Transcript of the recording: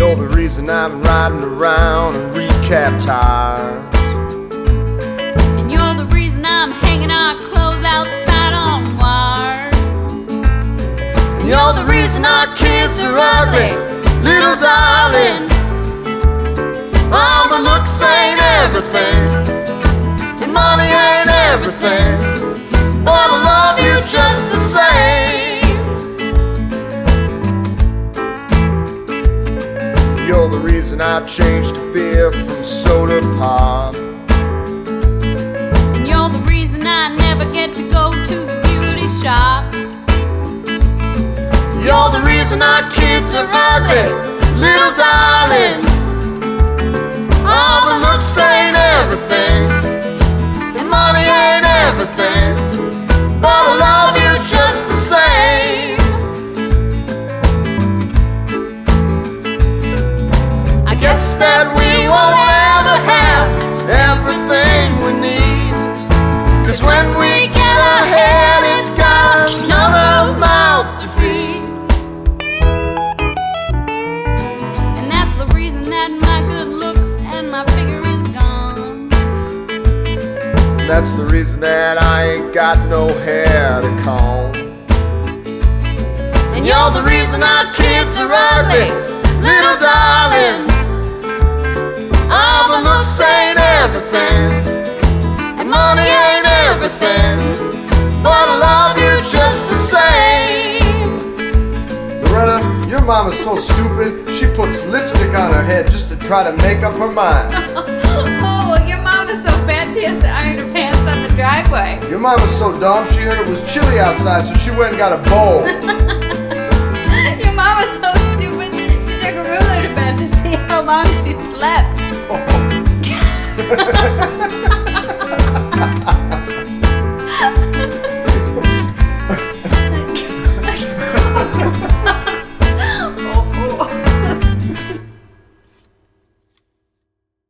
You're the reason I'm riding around in recap tires. And you're the reason I'm hanging our clothes outside on wires. And you're the reason our kids are ugly, little darling. All the looks ain't everything, and money ain't everything, but I love you just the same. You're the reason I changed to beer from soda pop. And you're the reason I never get to go to the beauty shop. You're the reason our kids are ugly, little darling. All the looks ain't everything, and money ain't everything, but I love you just the same. I guess that we won't ever have everything we need, 'cause when we get ahead, it's got another mouth to feed. And that's the reason that my good looks and my figure is gone. That's the reason that I ain't got no hair to comb. And you're the reason our kids are ugly, little darling. All the looks ain't everything, and money ain't everything, but I love you just the same. Loretta, your mom is so stupid, she puts lipstick on her head just to try to make up her mind. Oh, well, your mom is so fat she has to iron her pants on the driveway. Your mom was so dumb, she heard it was chilly outside, so she went and got a bowl. Your mom is so stupid she took a ruler to bed to see how long she slept.